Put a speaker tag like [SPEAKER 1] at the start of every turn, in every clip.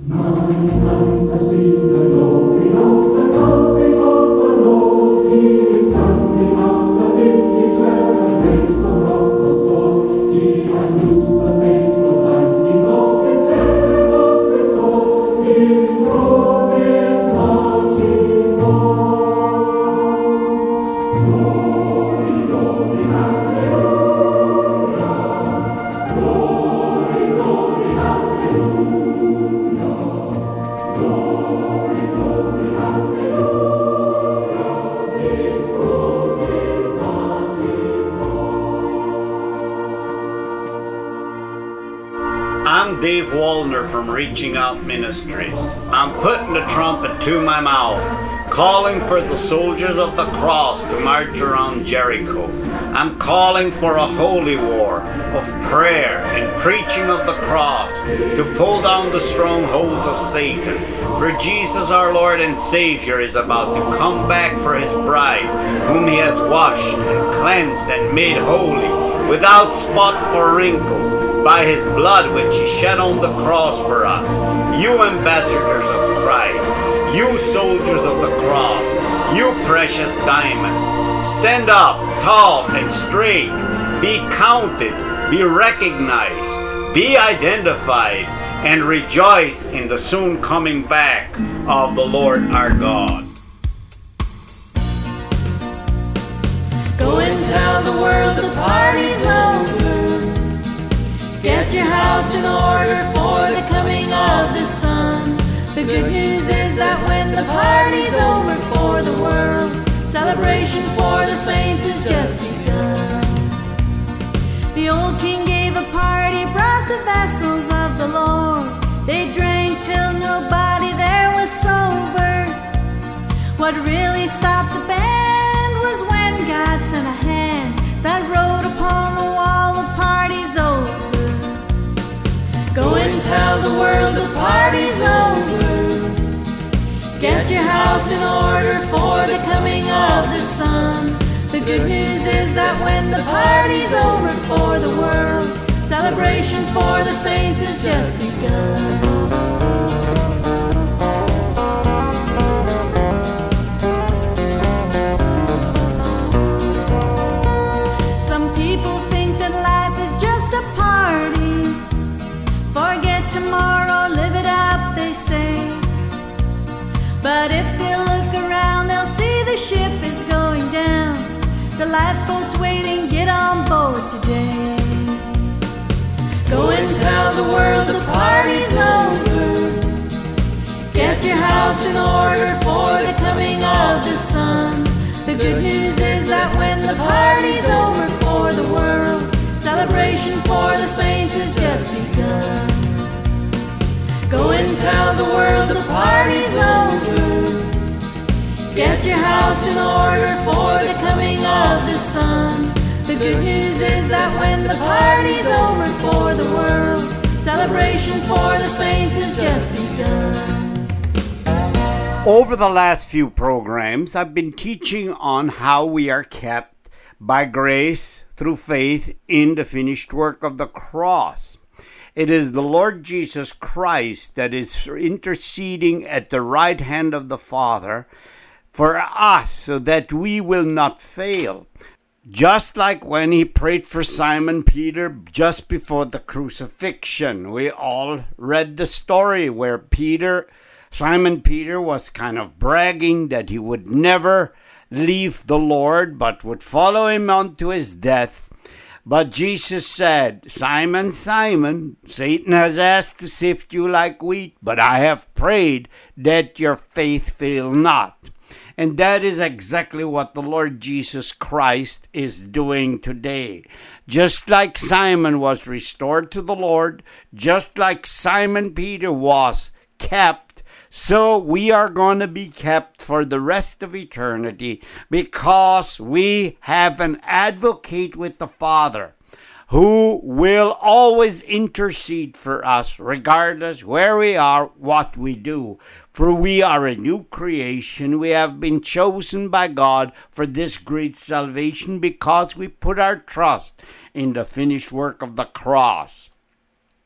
[SPEAKER 1] I'm Dave Wallner from Reaching Out Ministries. I'm putting the trumpet to my mouth, calling for the soldiers of the cross to march around Jericho. I'm calling for a holy war of prayer and preaching of the cross to pull down the strongholds of Satan. For Jesus our Lord and Savior is about to come back for his bride, whom he has washed and cleansed and made holy, without spot or wrinkle, by his blood which he shed on the cross for us. You ambassadors of Christ, you soldiers of the cross, you precious diamonds, stand up tall and straight, be counted, be recognized, be identified, and rejoice in the soon coming back of the Lord our God.
[SPEAKER 2] Go and tell the world the party's over. Get your house in order for the coming of the Son. The good news is that when the party's over for the world, celebration for the saints has just begun. The old king gave a party, brought the vessels of the Lord. They drank till nobody there was sober. What really stopped the band was when God sent a hand that wrote upon the wall, the party's over. Go and tell the world the party's over. Get your house in order for the coming of the Son. The good news is that when the party's over for the world, celebration for the saints has just begun. Tomorrow, live it up, they say. But if they look around, they'll see the ship is going down. The lifeboat's waiting, get on board today. Go and tell the world the party's over. Get your house in order for the coming of the Son. The good news is that when the party's over for the world, celebration for the saints has just begun. Go and tell the world the party's over. Get your house in order for the coming of the Son. The good news is that when the party's over for the world, celebration for the saints has just begun.
[SPEAKER 1] Over the last few programs, I've been teaching on how we are kept by grace through faith in the finished work of the cross. It is the Lord Jesus Christ that is interceding at the right hand of the Father for us so that we will not fail. Just like when he prayed for Simon Peter just before the crucifixion. We all read the story where Simon Peter was kind of bragging that he would never leave the Lord but would follow him unto his death. But Jesus said, Simon, Simon, Satan has asked to sift you like wheat, but I have prayed that your faith fail not. And that is exactly what the Lord Jesus Christ is doing today. Just like Simon was restored to the Lord, just like Simon Peter was kept, so we are going to be kept for the rest of eternity because we have an advocate with the Father who will always intercede for us regardless where we are, what we do. For we are a new creation. We have been chosen by God for this great salvation because we put our trust in the finished work of the cross.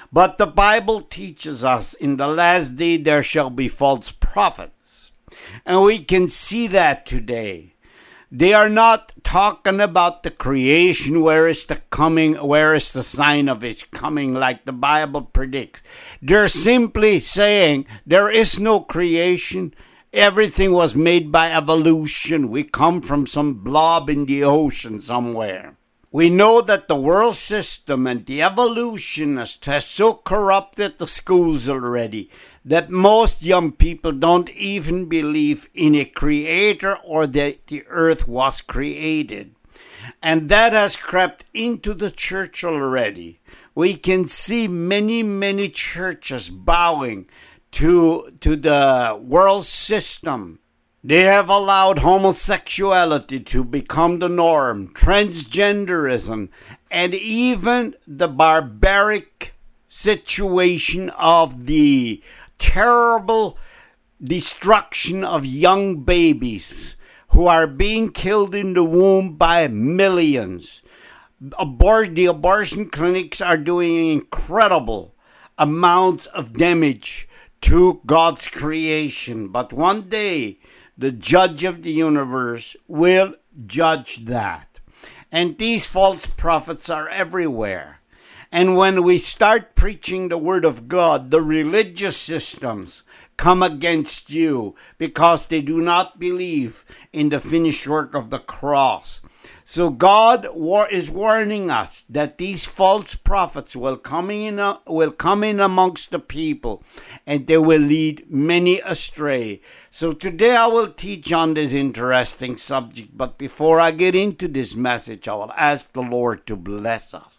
[SPEAKER 1] But the Bible teaches us in the last day there shall be false prophets. And we can see that today. They are not talking about the creation, where is the coming, where is the sign of its coming, like the Bible predicts. They're simply saying there is no creation. Everything was made by evolution. We come from some blob in the ocean somewhere. We know that the world system and the evolutionist has so corrupted the schools already that most young people don't even believe in a creator or that the earth was created. And that has crept into the church already. We can see many churches bowing to the world system. They have allowed homosexuality to become the norm, transgenderism, and even the barbaric situation of the terrible destruction of young babies who are being killed in the womb by millions. The abortion clinics are doing incredible amounts of damage to God's creation. But one day, the judge of the universe will judge that. And these false prophets are everywhere. And when we start preaching the word of God, the religious systems come against you because they do not believe in the finished work of the cross. So God is warning us that these false prophets will come in amongst the people, and they will lead many astray. So today I will teach on this interesting subject. But before I get into this message, I will ask the Lord to bless us.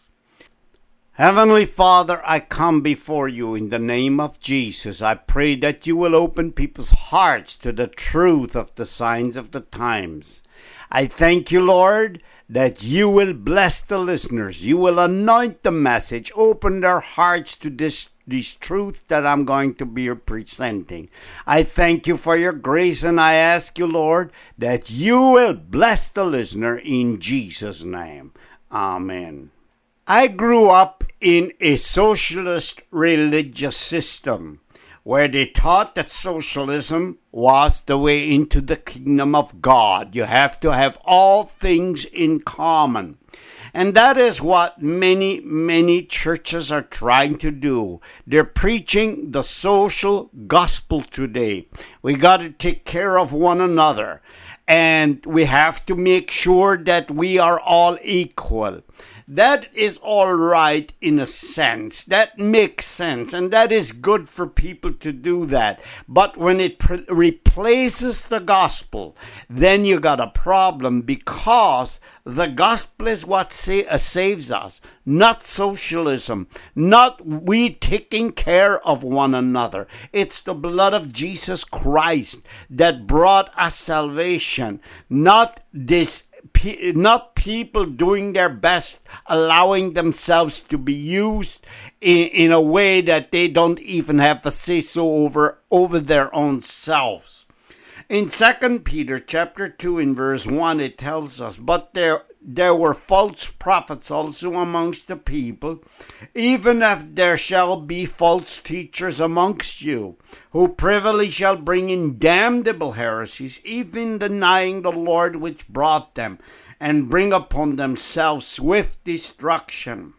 [SPEAKER 1] Heavenly Father, I come before you in the name of Jesus. I pray that you will open people's hearts to the truth of the signs of the times. I thank you, Lord, that you will bless the listeners. You will anoint the message, open their hearts to this truth that I'm going to be presenting. I thank you for your grace, and I ask you, Lord, that you will bless the listener in Jesus' name. Amen. I grew up in a socialist religious system where they taught that socialism was the way into the kingdom of God. You have to have all things in common. And that is what many churches are trying to do. They're preaching the social gospel today. We got to take care of one another. And we have to make sure that we are all equal. That is all right in a sense. That makes sense. And that is good for people to do that. But when it replaces the gospel, then you got a problem, because the gospel is what saves us, not socialism, not we taking care of one another. It's the blood of Jesus Christ that brought us salvation, not people doing their best, allowing themselves to be used in a way that they don't even have to say so over their own selves. In 2 Peter chapter 2 in verse 1, it tells us, "But there were false prophets also amongst the people, even if there shall be false teachers amongst you, who privily shall bring in damnable heresies, even denying the Lord which brought them, and bring upon themselves swift destruction."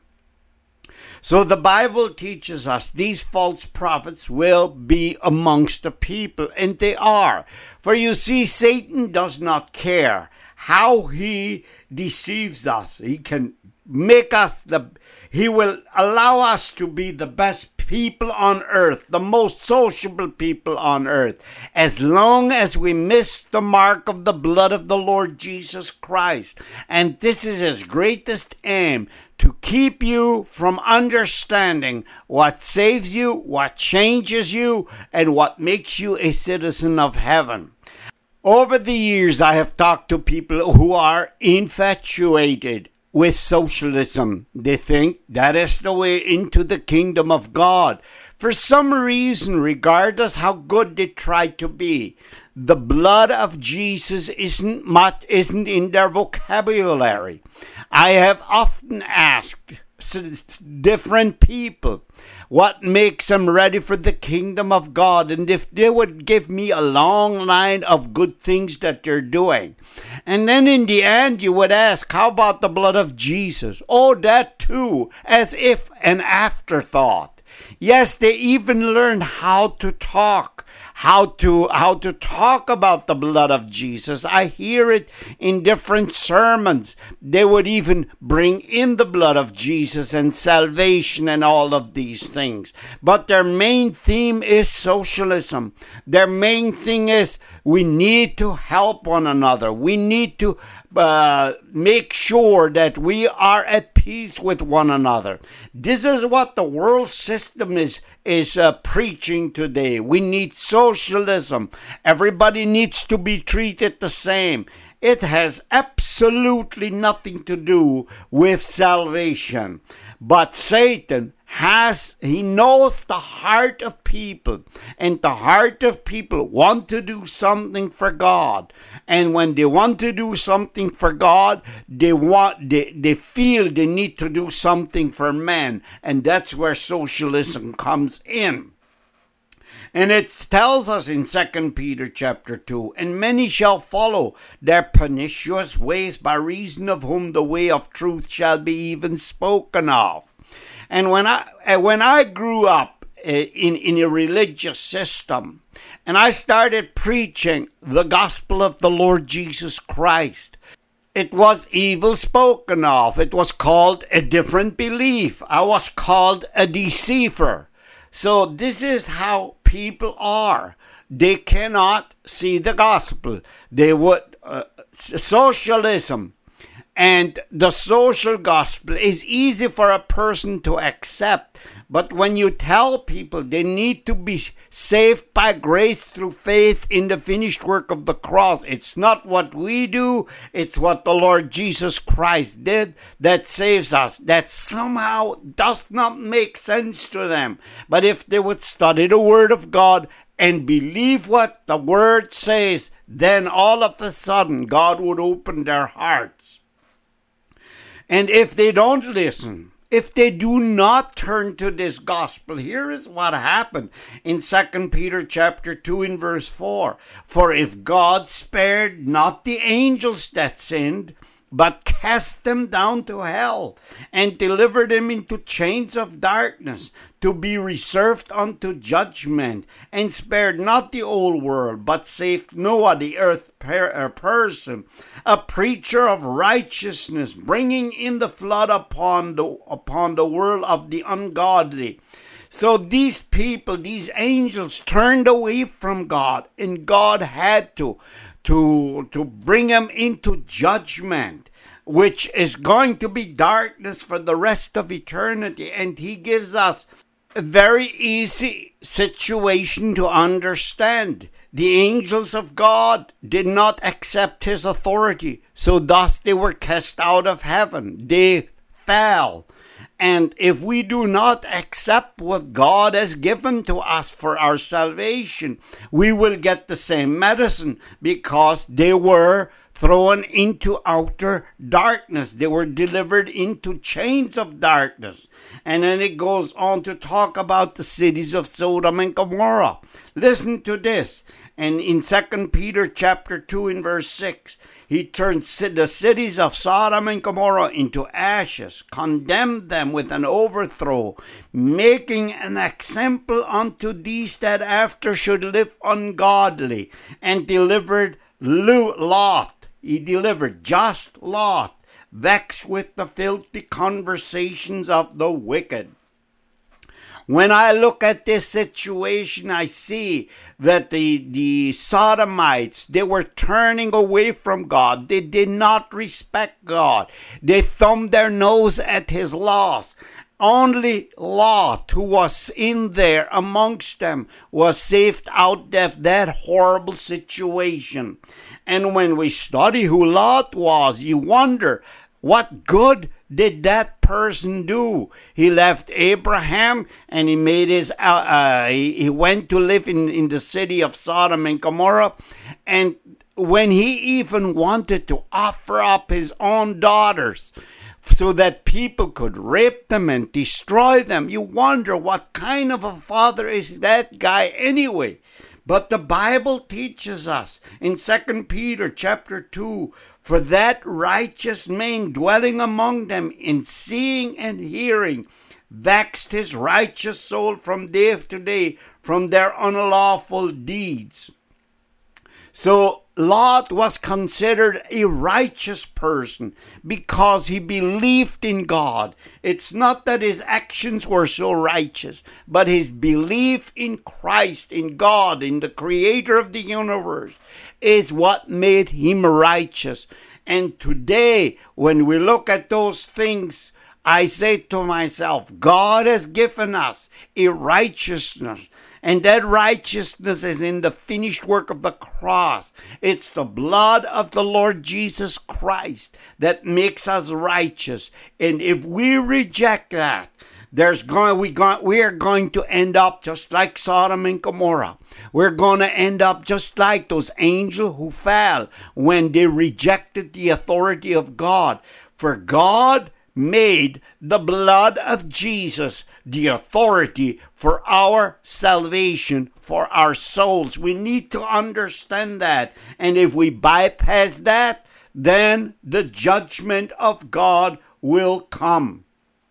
[SPEAKER 1] So the Bible teaches us these false prophets will be amongst the people, and they are. For you see, Satan does not care how he deceives us. He can make us he will allow us to be the best people on earth, the most sociable people on earth, as long as we miss the mark of the blood of the Lord Jesus Christ. And this is his greatest aim, to keep you from understanding what saves you, what changes you, and what makes you a citizen of heaven. Over the years, I have talked to people who are infatuated with socialism. They think that is the way into the kingdom of God. For some reason, regardless how good they try to be, the blood of Jesus isn't in their vocabulary. I have often asked different people, what makes them ready for the kingdom of God. And if they would give me a long line of good things that they're doing, and then in the end you would ask, how about the blood of Jesus? Oh, that too, as if an afterthought. Yes, they even learned how to talk, how to talk about the blood of Jesus. I hear it in different sermons. They would even bring in the blood of Jesus and salvation and all of these things. But their main theme is socialism. Their main thing is we need to help one another. We need to make sure that we are at peace with one another. This is what the world system is preaching today. We need socialism. Everybody needs to be treated the same. It has absolutely nothing to do with salvation. But Satan he knows the heart of people, and the heart of people want to do something for God. And when they want to do something for God, they feel they need to do something for men, and that's where socialism comes in. And it tells us in 2 Peter chapter 2, and many shall follow their pernicious ways, by reason of whom the way of truth shall be even spoken of. And when I grew up in a religious system, and I started preaching the gospel of the Lord Jesus Christ, it was evil spoken of. It was called a different belief. I was called a deceiver. So this is how people are. They cannot see the gospel. They would socialism. And the social gospel is easy for a person to accept. But when you tell people they need to be saved by grace through faith in the finished work of the cross, it's not what we do, it's what the Lord Jesus Christ did that saves us. That somehow does not make sense to them. But if they would study the Word of God and believe what the Word says, then all of a sudden God would open their hearts. And if they don't listen, if they do not turn to this gospel, here is what happened in 2 Peter chapter 2 in verse 4. For if God spared not the angels that sinned, but cast them down to hell, and delivered them into chains of darkness, to be reserved unto judgment, and spared not the old world, but saved Noah, the earth person, a preacher of righteousness, bringing in the flood upon the world of the ungodly. So these people, these angels, turned away from God, and God had to bring them into judgment, which is going to be darkness for the rest of eternity. And he gives us a very easy situation to understand. The angels of God did not accept his authority, so thus they were cast out of heaven. They fell. And if we do not accept what God has given to us for our salvation, we will get the same medicine, because they were thrown into outer darkness. They were delivered into chains of darkness. And then it goes on to talk about the cities of Sodom and Gomorrah. Listen to this. And in 2 Peter chapter 2 in verse 6, he turned the cities of Sodom and Gomorrah into ashes, condemned them with an overthrow, making an example unto these that after should live ungodly, and delivered Lot. He delivered just Lot, vexed with the filthy conversations of the wicked. When I look at this situation, I see that the Sodomites, they were turning away from God. They did not respect God. They thumbed their nose at his laws. Only Lot, who was in there amongst them, was saved out of that horrible situation. And when we study who Lot was, you wonder, what good did that person do? He left Abraham and he made he went to live in the city of Sodom and Gomorrah. And when he even wanted to offer up his own daughters so that people could rape them and destroy them. You wonder what kind of a father is that guy anyway. But the Bible teaches us in 2 Peter chapter 2, for that righteous man dwelling among them in seeing and hearing vexed his righteous soul from day to day from their unlawful deeds. So Lot was considered a righteous person because he believed in God. It's not that his actions were so righteous, but his belief in Christ, in God, in the creator of the universe, is what made him righteous. And today, when we look at those things, I say to myself, God has given us a righteousness, and that righteousness is in the finished work of the cross. It's the blood of the Lord Jesus Christ that makes us righteous. And if we reject that, we are going to end up just like Sodom and Gomorrah. We're going to end up just like those angels who fell when they rejected the authority of God. For God made the blood of Jesus the authority for our salvation, for our souls. We need to understand that. And if we bypass that, then the judgment of God will come.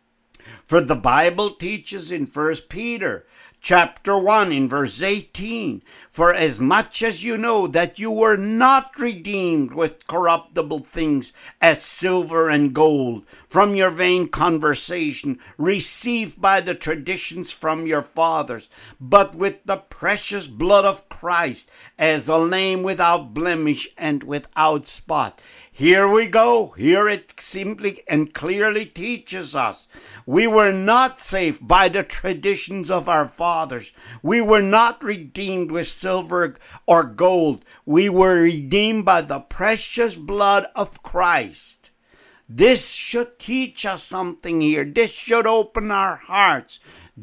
[SPEAKER 1] For the Bible teaches in 1 Peter chapter 1 in verse 18, for as much as you know that you were not redeemed with corruptible things as silver and gold from your vain conversation received by the traditions from your fathers, but with the precious blood of Christ as a lamb without blemish and without spot. Here we go. Here it simply and clearly teaches us. We were not saved by the traditions of our fathers. We were not redeemed with silver or gold. We were redeemed by the precious blood of Christ. This should teach us something here. This should open our hearts.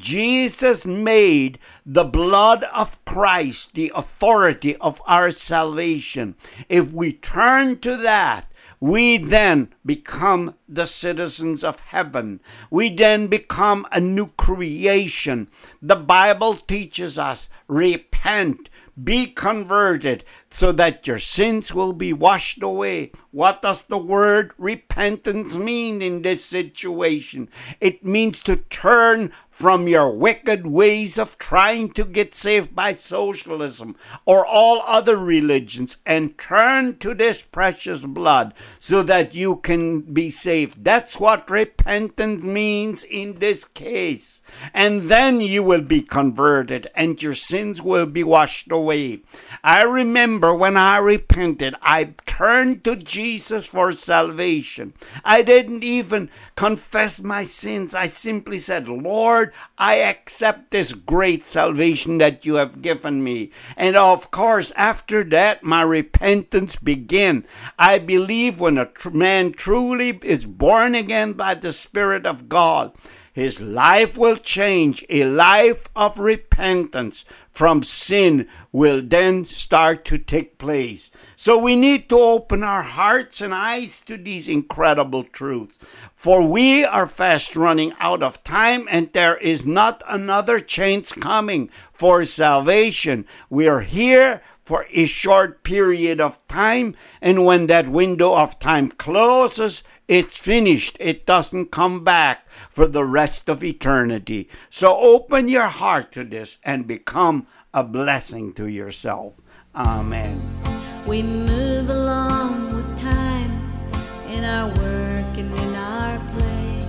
[SPEAKER 1] Jesus made the blood of Christ the authority of our salvation. If we turn to that, we then become the citizens of heaven. We then become a new creation. The Bible teaches us, repent, be converted, so that your sins will be washed away. What does the word repentance mean in this situation? It means to turn from your wicked ways of trying to get saved by socialism or all other religions and turn to this precious blood so that you can be saved. That's what repentance means in this case. And then you will be converted and your sins will be washed away. I remember when I repented, I turned to Jesus for salvation. I didn't even confess my sins. I simply said, Lord, I accept this great salvation that you have given me. And of course, after that, my repentance began. I believe when a man truly is born again by the Spirit of God, his life will change. A life of repentance from sin will then start to take place. So we need to open our hearts and eyes to these incredible truths. For we are fast running out of time and there is not another chance coming for salvation. We are here for a short period of time, and when that window of time closes, it's finished. It doesn't come back for the rest of eternity. So open your heart to this and become a blessing to yourself. Amen.
[SPEAKER 2] We move along with time in our work and in our play.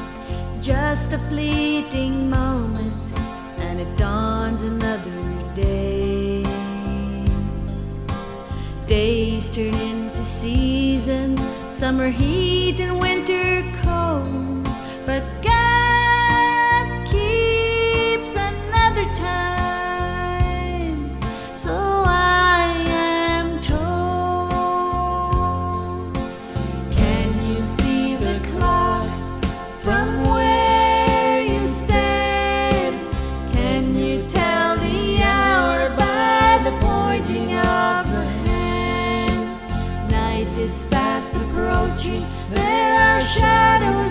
[SPEAKER 2] Just a fleeting moment and it dawns another day. Days turn into seasons, summer heat and winter cold, but God keeps another time, so I am told. Can you see the clock from where you stand? Can you tell the hour by the pointing of the hand? Night is fast approaching, there are shadows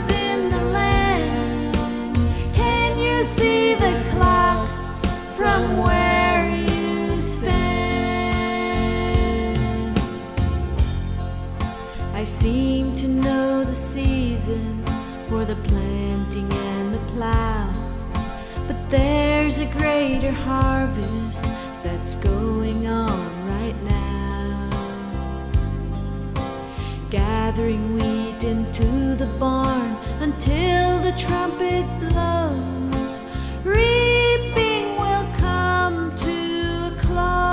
[SPEAKER 2] seem to know the season for the planting and the plow, but there's a greater harvest that's going on right now. Gathering wheat into the barn until the trumpet blows, reaping will come to a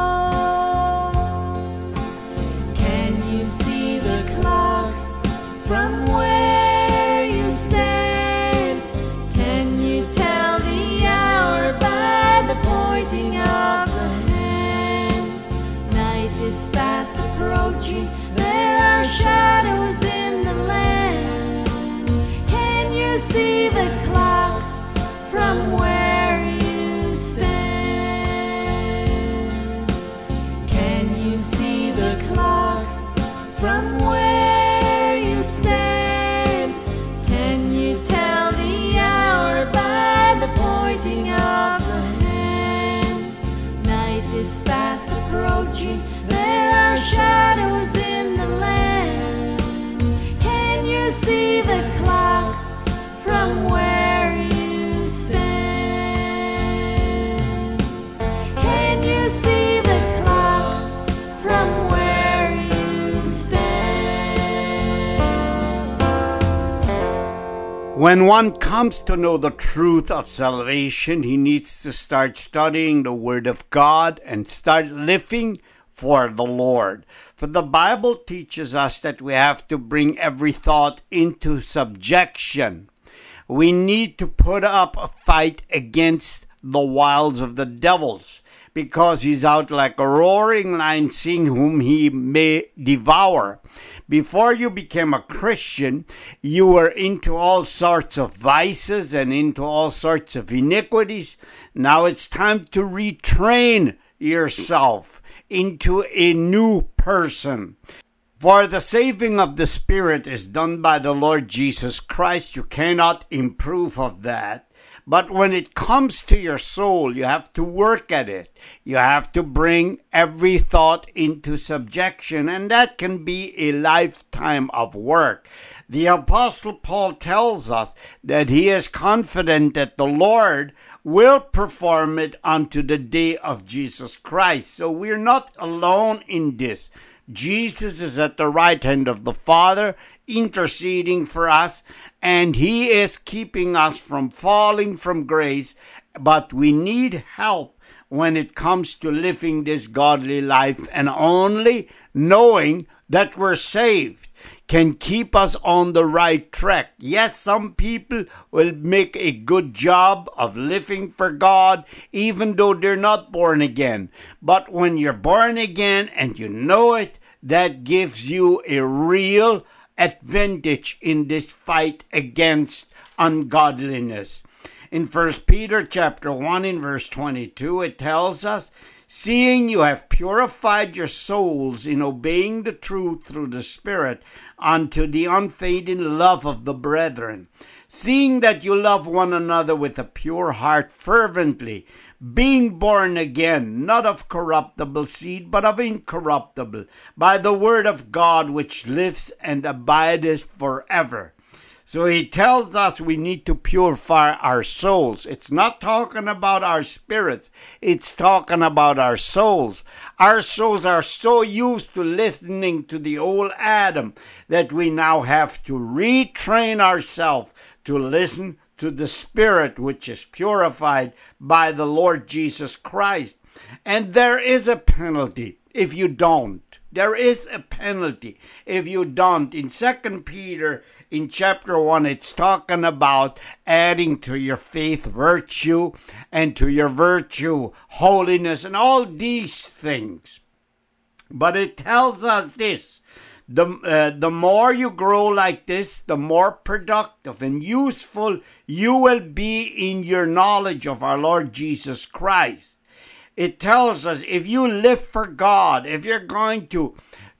[SPEAKER 2] close. Can you see the clock from where you stand? Can you tell the hour by the pointing of the hand? Night is fast approaching, there are shadows in the land. Can you see the clock from where you stand? Can you see the clock from where you stand? Can you tell the hour by the pointing of the hand? Night is fast approaching, there are shadows in the land. Can you see the clock from where you stand? Can you see the clock from where you stand?
[SPEAKER 1] When one comes to know the truth of salvation, he needs to start studying the Word of God and start living for the Lord. For the Bible teaches us that we have to bring every thought into subjection. We need to put up a fight against the wiles of the devils, because he's out like a roaring lion, seeing whom he may devour. Before you became a Christian, you were into all sorts of vices and into all sorts of iniquities. Now it's time to retrain yourself into a new person. For the saving of the spirit is done by the Lord Jesus Christ. You cannot improve of that. But when it comes to your soul, you have to work at it. You have to bring every thought into subjection, and that can be a lifetime of work. The Apostle Paul tells us that he is confident that the Lord will perform it unto the day of Jesus Christ. So we're not alone in this. Jesus is at the right hand of the Father, interceding for us, and he is keeping us from falling from grace. But we need help when it comes to living this godly life, and only knowing that we're saved can keep us on the right track. Yes, some people will make a good job of living for God even though they're not born again. But when you're born again and you know it, that gives you a real advantage in this fight against ungodliness. In 1 Peter chapter 1 in verse 22, it tells us, seeing you have purified your souls in obeying the truth through the Spirit unto the unfading love of the brethren, seeing that you love one another with a pure heart fervently, being born again, not of corruptible seed, but of incorruptible, by the word of God which lives and abideth forever. So he tells us we need to purify our souls. It's not talking about our spirits. It's talking about our souls. Our souls are so used to listening to the old Adam that we now have to retrain ourselves to listen to the Spirit, which is purified by the Lord Jesus Christ. And there is a penalty if you don't. There is a penalty if you don't. In 2 Peter, in chapter 1, it's talking about adding to your faith virtue, and to your virtue holiness, and all these things. But it tells us this: the more you grow like this, the more productive and useful you will be in your knowledge of our Lord Jesus Christ. It tells us if you live for God, if you're going to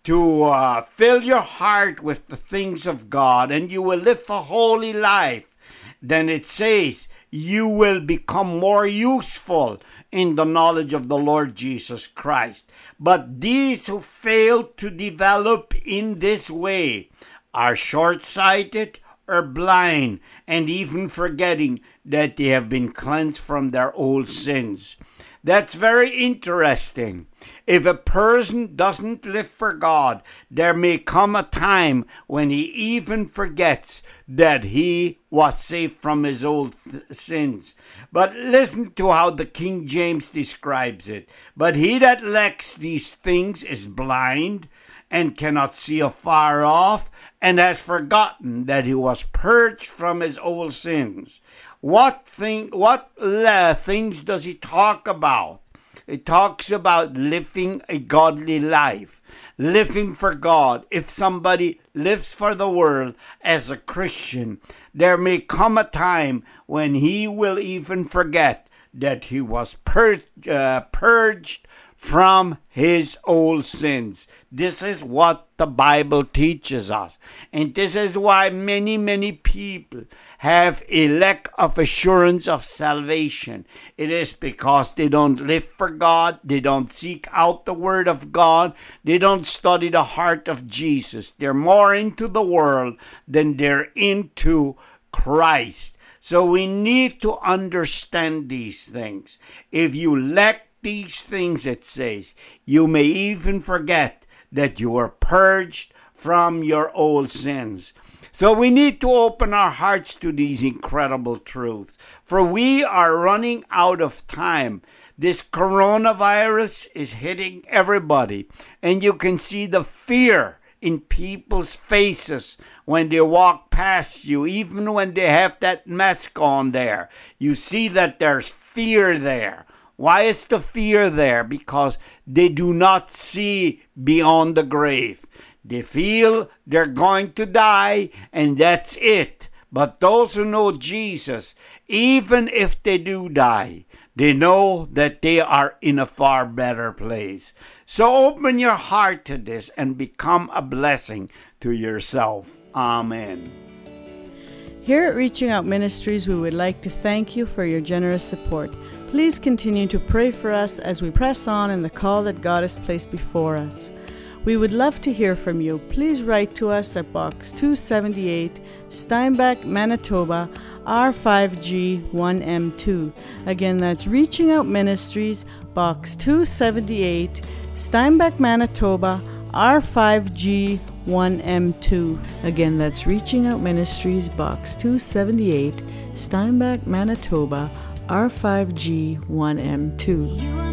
[SPEAKER 1] fill your heart with the things of God, and you will live a holy life, then it says you will become more useful in the knowledge of the Lord Jesus Christ. But these who fail to develop in this way are short-sighted or blind, and even forgetting that they have been cleansed from their old sins. That's very interesting. If a person doesn't live for God, there may come a time when he even forgets that he was saved from his old sins. But listen to how the King James describes it. But he that lacks these things is blind and cannot see afar off, and has forgotten that he was purged from his old sins. What things does he talk about? It talks about living a godly life, living for God. If somebody lives for the world as a Christian, there may come a time when he will even forget that he was purged from his old sins. This is what the Bible teaches us. And this is why many people have a lack of assurance of salvation. It is because they don't live for God. They don't seek out the Word of God. They don't study the heart of Jesus. They're more into the world than they're into Christ. So we need to understand these things. If you lack these things, it says, you may even forget that you were purged from your old sins. So we need to open our hearts to these incredible truths, for we are running out of time. This coronavirus is hitting everybody, and you can see the fear in people's faces when they walk past you, even when they have that mask on there. You see that there's fear there. Why is the fear there? Because they do not see beyond the grave. They feel they're going to die and that's it. But those who know Jesus, even if they do die, they know that they are in a far better place. So open your heart to this and become a blessing to yourself. Amen.
[SPEAKER 3] Here at Reaching Out Ministries, we would like to thank you for your generous support. Please continue to pray for us as we press on in the call that God has placed before us. We would love to hear from you. Please write to us at Box 278, Steinbach, Manitoba, R5G1M2. Again, that's Reaching Out Ministries, Box 278, Steinbach, Manitoba, R5G1M2. Again, that's Reaching Out Ministries, Box 278, Steinbach, Manitoba, R5G1M2.